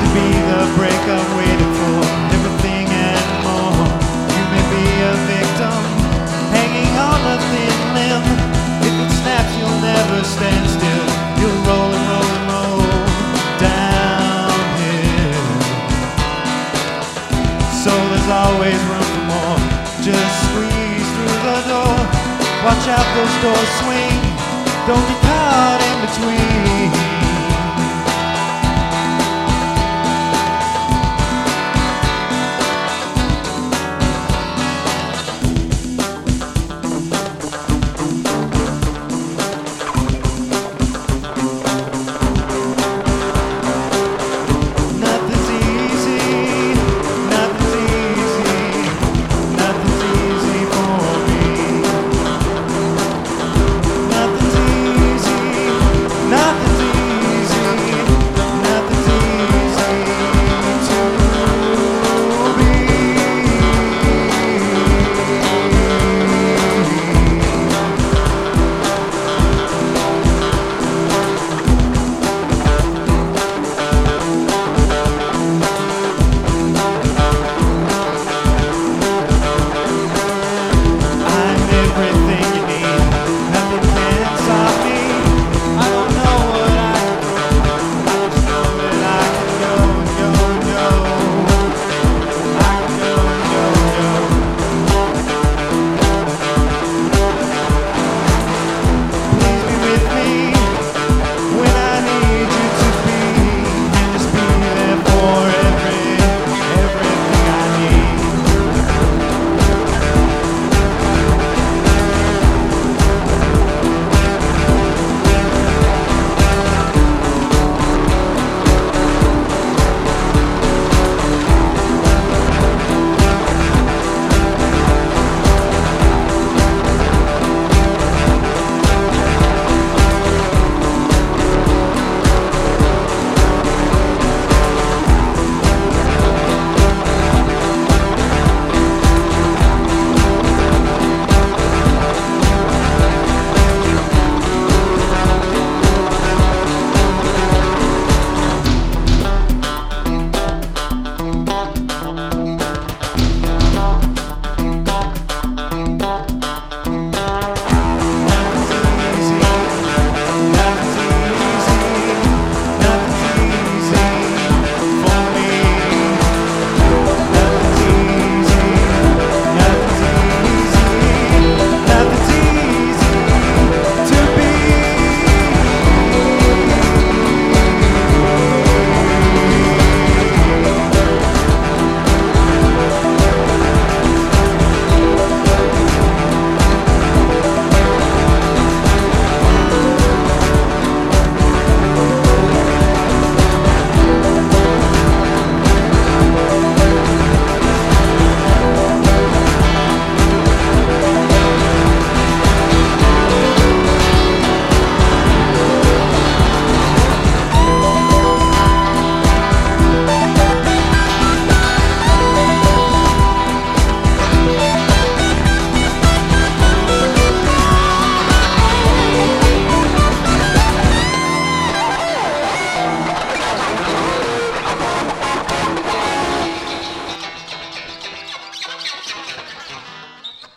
be the break I'm waiting for, everything and more. You may be a victim, hanging on a thin limb. If it snaps, you'll never stand still. You'll roll and roll and roll downhill. So there's always room for more. Just squeeze through the door. Watch out, those doors swing. Don't get caught in between.